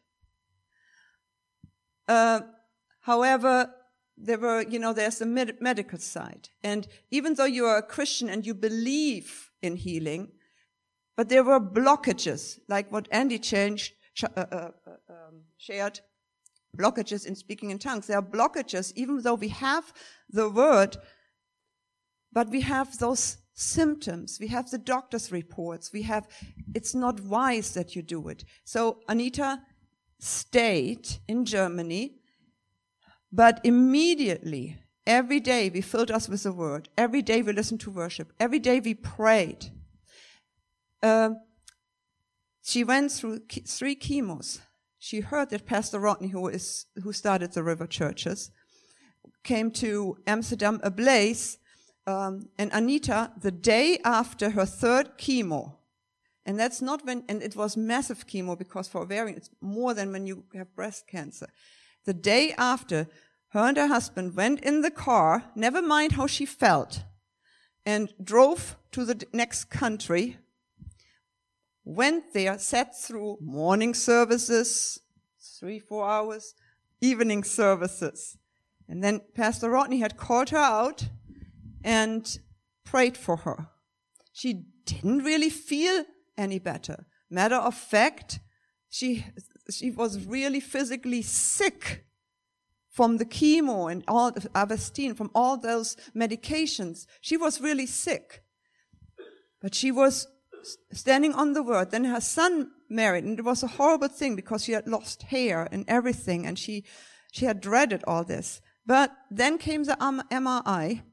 Uh, however, there were, you know, there's the med- medical side. And even though you are a Christian and you believe in healing, but there were blockages, like what Andy changed, uh, uh, um, shared, blockages in speaking in tongues. There are blockages, even though we have the word, but we have those symptoms. We have the doctor's reports. We have, it's not wise that you do it. So Anita stayed in Germany, but immediately, every day we filled us with the word. Every day we listened to worship. Every day we prayed. Uh, she went through ke- three chemos. She heard that Pastor Rodney, who is who started the River Churches, came to Amsterdam ablaze, um, and Anita, the day after her third chemo, and that's not when, and it was massive chemo because for ovarian it's more than when you have breast cancer. The day after, her and her husband went in the car, never mind how she felt, and drove to the next country, went there, sat through morning services, three, four hours, evening services. And then Pastor Rodney had called her out and prayed for her. She didn't really feel any better. Matter of fact, she she was really physically sick from the chemo and all the Avastin, from all those medications. She was really sick. But she was standing on the word. Then her son married, and it was a horrible thing because she had lost hair and everything, and she she had dreaded all this. But then came the M R I,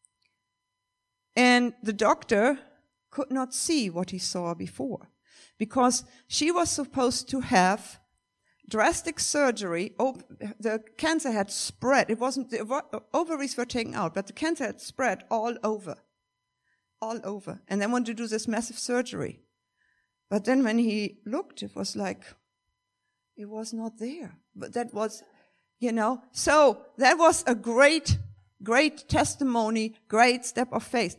and the doctor could not see what he saw before, because she was supposed to have drastic surgery. Op- the cancer had spread. It wasn't, the ovaries were taken out, but the cancer had spread all over. all over. And they wanted to do this massive surgery. But then when he looked, it was like, it was not there. But that was, you know, so that was a great, great testimony, great step of faith.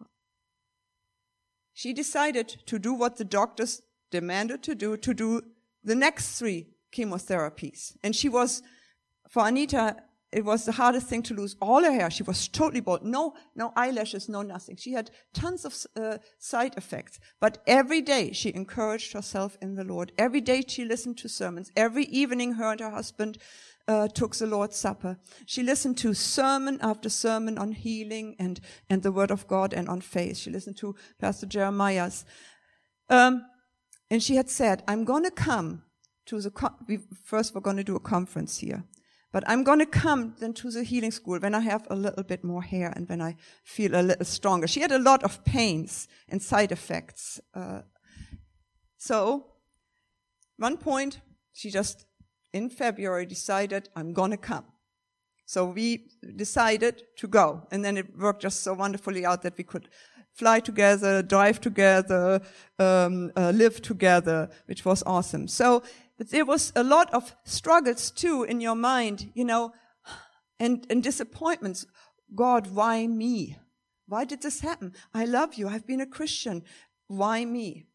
She decided to do what the doctors demanded to do, to do the next three chemotherapies. And she was, for Anita, it was the hardest thing to lose all her hair. She was totally bald. No, no eyelashes, no nothing. She had tons of uh, side effects. But every day she encouraged herself in the Lord. Every day she listened to sermons. Every evening her and her husband uh, took the Lord's Supper. She listened to sermon after sermon on healing and, and the Word of God and on faith. She listened to Pastor Jeremiah's. Um, and she had said, I'm going to come to the, co- we, first we're going to do a conference here. But I'm going to come then to the healing school when I have a little bit more hair and when I feel a little stronger. She had a lot of pains and side effects. Uh, so, one point, she just, in February, decided, I'm going to come. So we decided to go. And then it worked just so wonderfully out that we could fly together, drive together, um, uh, live together, which was awesome. So, but there was a lot of struggles too in your mind, you know, and, and disappointments. God, why me? Why did this happen? I love you. I've been a Christian. Why me?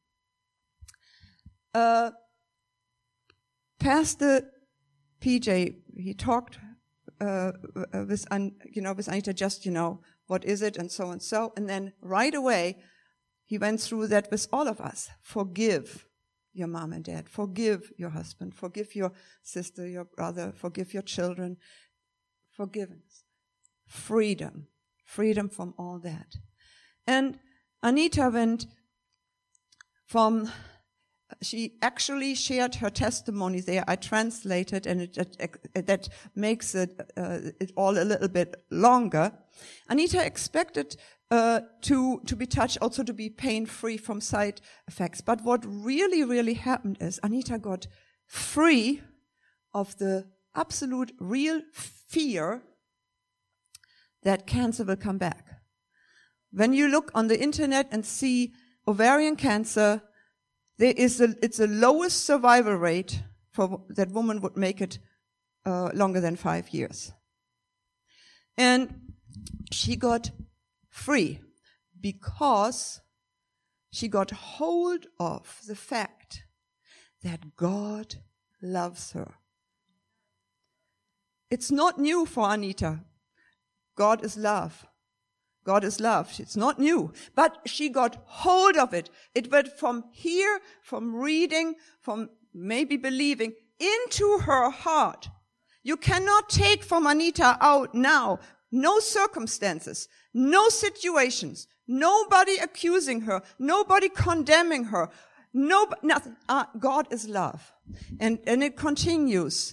Uh, Pastor P J, he talked uh, with, you know, with Anita, just, you know, what is it, and so and so. And then right away, he went through that with all of us. Forgive your mom and dad. Forgive your husband. Forgive your sister, your brother. Forgive your children. Forgiveness. Freedom. Freedom from all that. And Anita went from, she actually shared her testimony there. I translated, and it, it, that makes it, uh, it all a little bit longer. Anita expected Uh, to, to be touched, also to be pain-free from side effects. But what really, really happened is Anita got free of the absolute real fear that cancer will come back. When you look on the internet and see ovarian cancer, there is a, it's the lowest survival rate for that woman would make it uh, longer than five years. And she got free because she got hold of the fact that God loves her. It's not new for Anita. God is love. God is love. It's not new. But she got hold of it. It went from here, from reading, from maybe believing, into her heart. You cannot take from Anita out now. No circumstances, no situations, nobody accusing her, nobody condemning her, no, nothing. Uh, God is love. And, and it continues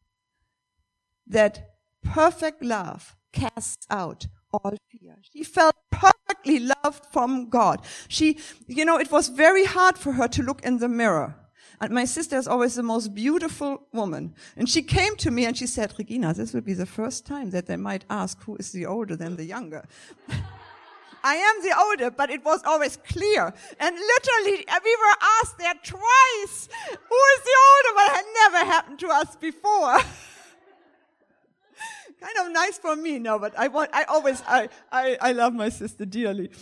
that perfect love casts out all fear. She felt perfectly loved from God. She, you know, it was very hard for her to look in the mirror. And my sister is always the most beautiful woman. And she came to me and she said, Regina, this will be the first time that they might ask who is the older than the younger. I am the older, but it was always clear. And literally, we were asked there twice, who is the older? But it had never happened to us before. Kind of nice for me, no, but I want, I always, I, I, I love my sister dearly.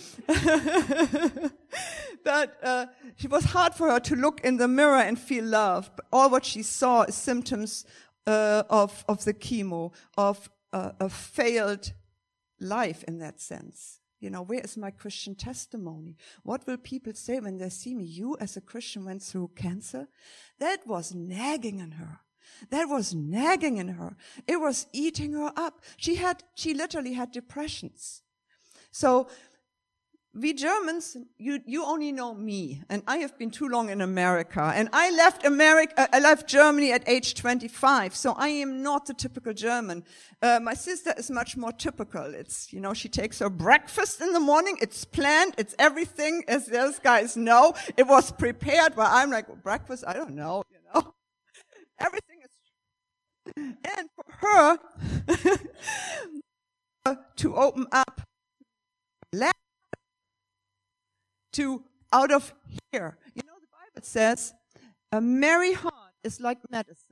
But uh, it was hard for her to look in the mirror and feel love. But all what she saw is symptoms uh, of, of the chemo, of uh, a failed life in that sense. You know, where is my Christian testimony? What will people say when they see me? You as a Christian went through cancer? That was nagging in her. That was nagging in her. It was eating her up. She had, she literally had depressions. So, we Germans, you, you only know me, and I have been too long in America, and I left America, I left Germany at age twenty-five, so I am not the typical German. Uh, my sister is much more typical. It's, you know, she takes her breakfast in the morning, it's planned, it's everything, as those guys know, it was prepared, but I'm like, well, breakfast, I don't know, you know. Everything is, and for her, to open up, to out of here. You know, the Bible says a merry heart is like medicine.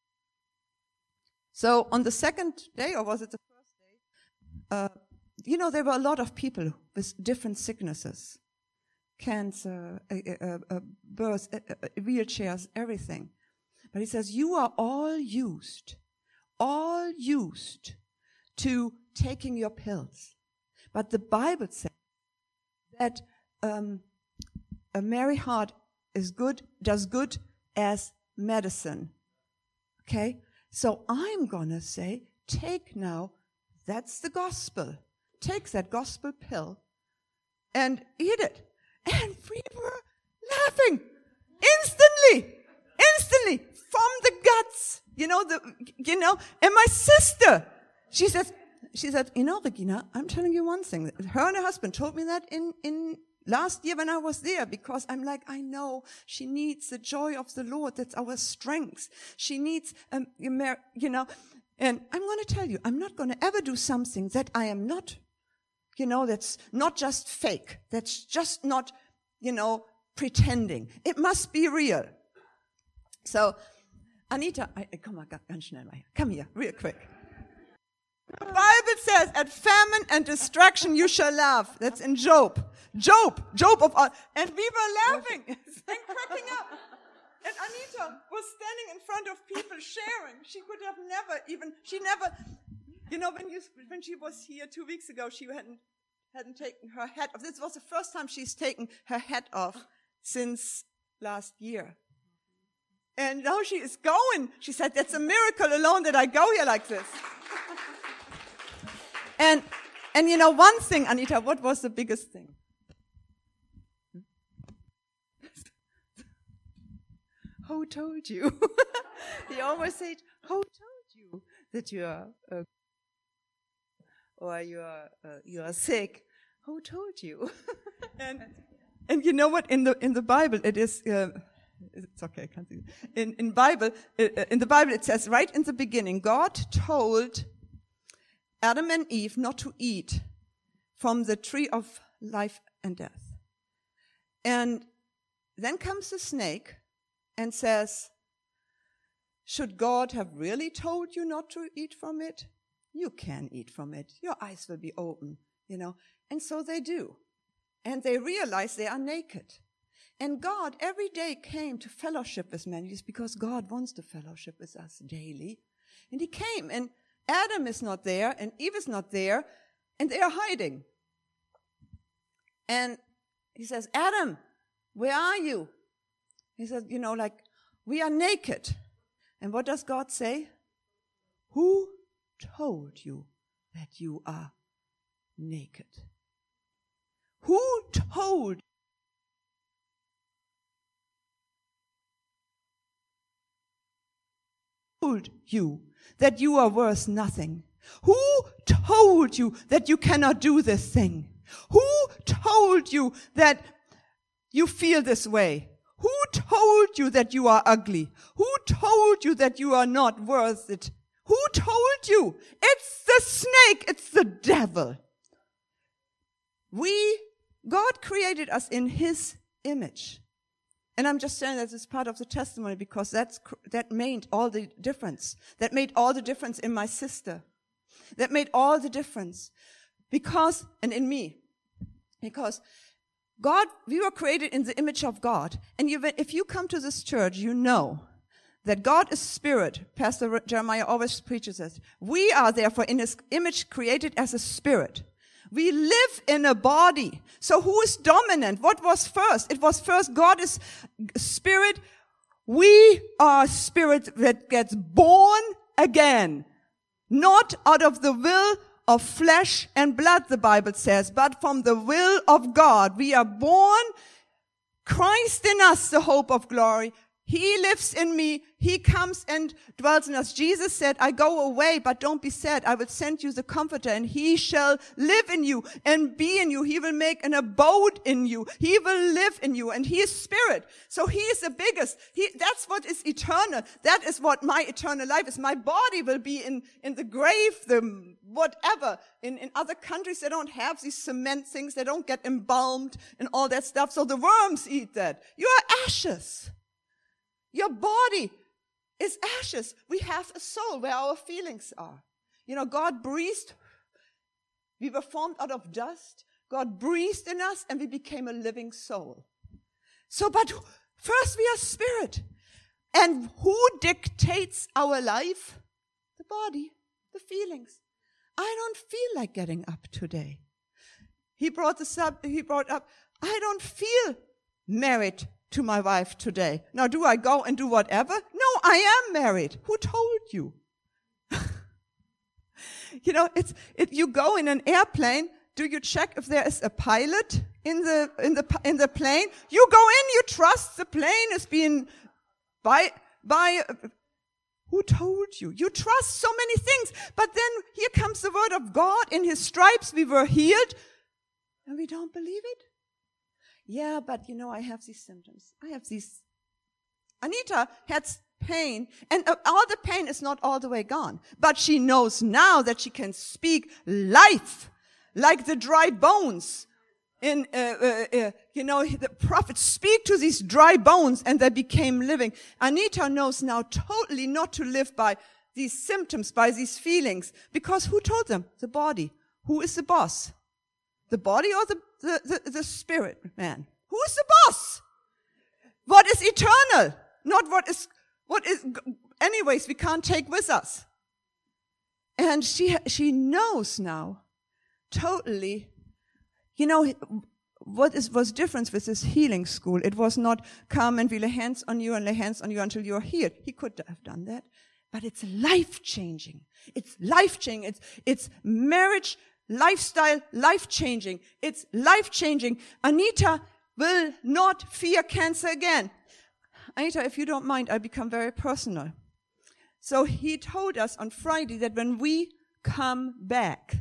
So on the second day, or was it the first day, uh, you know, there were a lot of people with different sicknesses, cancer, uh, uh, uh, birth, uh, uh, wheelchairs, everything. But he says, you are all used, all used to taking your pills. But the Bible says that um, a merry heart is good, does good as medicine. Okay? So I'm going to say, take now, that's the gospel. Take that gospel pill and eat it. And we were laughing instantly, instantly from the guts. You know, the, you know, and my sister, she says, she said, you know, Regina, I'm telling you one thing. Her and her husband told me that in, in last year when I was there, because I'm like, I know she needs the joy of the Lord. That's our strength. She needs, um, you know, and I'm going to tell you, I'm not going to ever do something that I am not, you know, that's not just fake. That's just not, you know, pretending. It must be real. So, Anita, I, komm mal ganz schnell mal. Come here, real quick. The Bible says, at famine and destruction you shall laugh. That's in Job. Job, Job of all. And we were laughing and cracking up. And Anita was standing in front of people sharing. She could have never even, she never, you know, when you when she was here two weeks ago, she hadn't hadn't taken her hat off. This was the first time she's taken her hat off since last year. And now she is going. She said, that's a miracle alone that I go here like this. And, and you know, one thing, Anita, what was the biggest thing? Who told you? He always said, who told you that you are, uh, or you are, uh, you are sick? Who told you? and, and you know what? In the, in the Bible, it is, uh, it's okay, I can't see it. In, in Bible, uh, in the Bible, it says right in the beginning, God told Adam and Eve not to eat from the tree of life and death. And then comes the snake and says, should God have really told you not to eat from it? You can eat from it. Your eyes will be open, you know. And so they do. And they realize they are naked. And God every day came to fellowship with man, because God wants to fellowship with us daily. And he came, and Adam is not there, and Eve is not there, and they are hiding. And he says, Adam, where are you? He says, you know, like, we are naked. And what does God say? Who told you that you are naked? Who told you that you are worth nothing? Who told you that you cannot do this thing? Who told you that you feel this way? Who told you that you are ugly? Who told you that you are not worth it? Who told you? It's the snake. It's the devil. We, God created us in his image. And I'm just saying that it's part of the testimony, because that's, that made all the difference. That made all the difference in my sister. That made all the difference. Because, and in me. Because God, we were created in the image of God. And you, if you come to this church, you know that God is spirit. Pastor Jeremiah always preaches it. We are therefore in his image created as a spirit. We live in a body. So who is dominant? What was first? It was first God is spirit. We are spirit that gets born again. Not out of the will of flesh and blood, the Bible says, but from the will of God. We are born, Christ in us, the hope of glory. He lives in me. He comes and dwells in us. Jesus said, I go away, but don't be sad. I will send you the Comforter, and he shall live in you and be in you. He will make an abode in you. He will live in you, and he is spirit. So he is the biggest. He, that's what is eternal. That is what my eternal life is. My body will be in, in the grave. The whatever. In, in other countries, they don't have these cement things. They don't get embalmed and all that stuff. So the worms eat that. You are ashes. Your body is ashes. We have a soul where our feelings are. You know, God breathed. We were formed out of dust. God breathed in us and we became a living soul. So, but first we are spirit. And who dictates our life? The body, the feelings. I don't feel like getting up today. He brought this up, he brought up, I don't feel married to my wife today. Now, do I go and do whatever? No, I am married. Who told you? You know, it's, it, you go in an airplane. Do you check if there is a pilot in the, in the, in the plane? You go in, you trust the plane is being by, by, uh, who told you? You trust so many things. But then here comes the word of God. In his stripes we were healed. And we don't believe it. Yeah, but you know, I have these symptoms. I have these. Anita had pain, and all the pain is not all the way gone. But she knows now that she can speak life, like the dry bones. In, uh, uh, uh, you know, the prophets speak to these dry bones, and they became living. Anita knows now totally not to live by these symptoms, by these feelings, because who told them? The body. Who is the boss? The body or the, the, the, the spirit man? Who is the boss? What is eternal? Not what is, what is, anyways, we can't take with us. And she, she knows now totally, you know, what is, was difference with this healing school? It was not come and we lay hands on you and lay hands on you until you're healed. He could have done that. But it's life-changing. It's life-changing. It's, it's marriage, lifestyle, life-changing. It's life-changing. Anita will not fear cancer again. Anita, if you don't mind, I'll become very personal. So he told us on Friday that when we come back,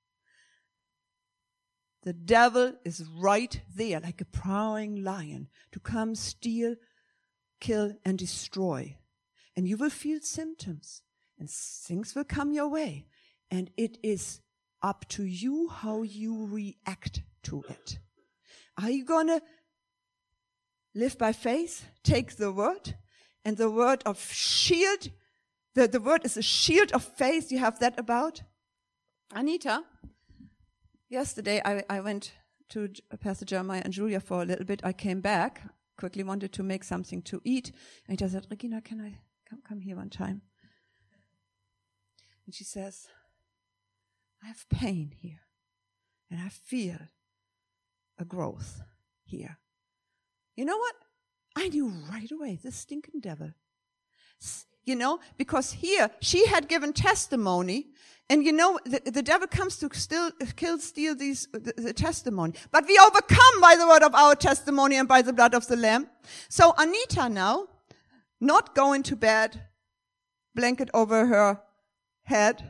the devil is right there like a prowling lion to come steal, kill, and destroy. And you will feel symptoms, and things will come your way. And it is up to you how you react to it. Are you going to live by faith, take the word, and the word of shield? The, the word is a shield of faith. You have that about? Anita, yesterday I, I went to Pastor Jeremiah and Julia for a little bit. I came back, quickly wanted to make something to eat. Anita said, Regina, can I come, come here one time? And she says, I have pain here, and I feel a growth here. You know what? I knew right away, this stinking devil. You know, because here she had given testimony, and you know, the, the devil comes to still kill, steal these the, the testimony. But we overcome by the word of our testimony and by the blood of the Lamb. So Anita now, not going to bed, blanket over her head.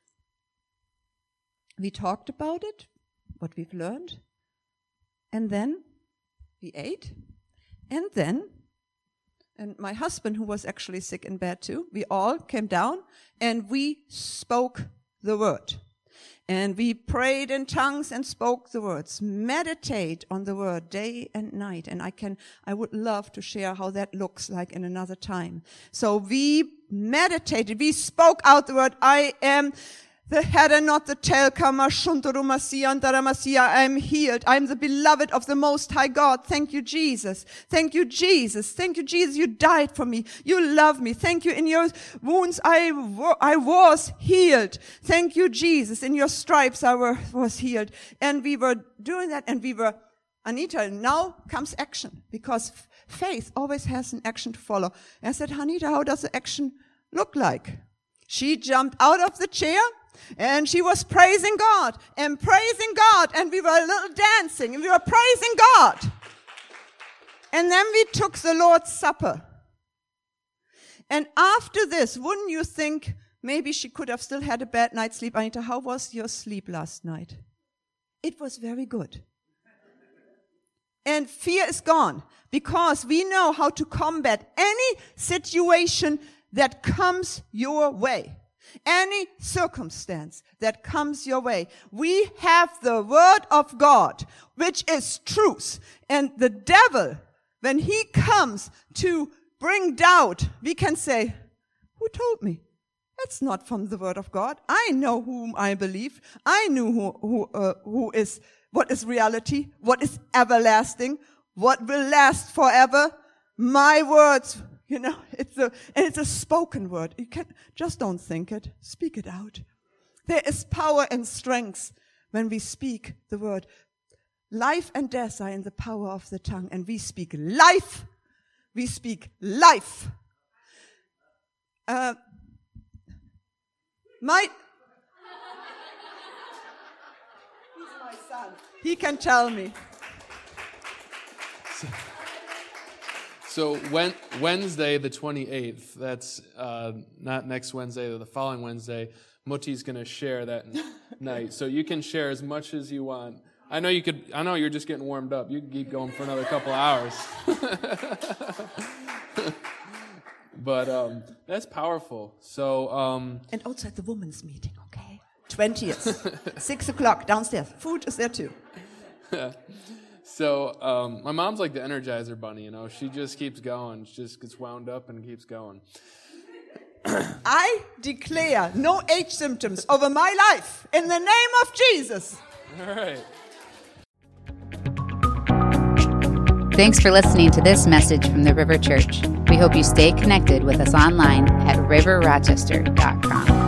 We talked about it, what we've learned, and then we ate, and then, and my husband, who was actually sick in bed too, we all came down and we spoke the word. And we prayed in tongues and spoke the words. Meditate on the word day and night. And I can, I would love to share how that looks like in another time. So we meditated, we spoke out the word, I am the head and not the tail. I am healed. I am the beloved of the Most High God. Thank you, Jesus. Thank you, Jesus. Thank you, Jesus. You died for me. You love me. Thank you. In your wounds, I, w- I was healed. Thank you, Jesus. In your stripes, I were, was healed. And we were doing that, and we were, Anita, now comes action, because f- faith always has an action to follow. And I said, Anita, how does the action look like? She jumped out of the chair, and she was praising God and praising God, and we were a little dancing and we were praising God. And then we took the Lord's Supper. And after this, wouldn't you think maybe she could have still had a bad night's sleep? Anita, how was your sleep last night? It was very good. And fear is gone, because we know how to combat any situation that comes your way. any circumstance that comes your way. We have the word of God, which is truth. And the devil, when he comes to bring doubt, we can say, who told me? That's not from the word of God. I know whom I believe. I know who, who, uh, who is, what is reality, what is everlasting, what will last forever. My words, you know, it's a, and it's a spoken word. You can, just don't think it. Speak it out. There is power and strength when we speak the word. Life and death are in the power of the tongue, and we speak life. We speak life. Uh, my, he's my son. He can tell me. So, so when, Wednesday the twenty-eighth, that's uh, not next Wednesday, the following Wednesday, Muti's going to share that night. So you can share as much as you want. I know you could. I know you're just getting warmed up. You can keep going for another couple hours. But um, that's powerful. So um, and also at the women's meeting, okay? twentieth, six o'clock downstairs. Food is there too. So um, my mom's like the Energizer Bunny. You know, she just keeps going. She just gets wound up and keeps going. I declare no age symptoms over my life in the name of Jesus. All right. Thanks for listening to this message from the River Church. We hope you stay connected with us online at river rochester dot com.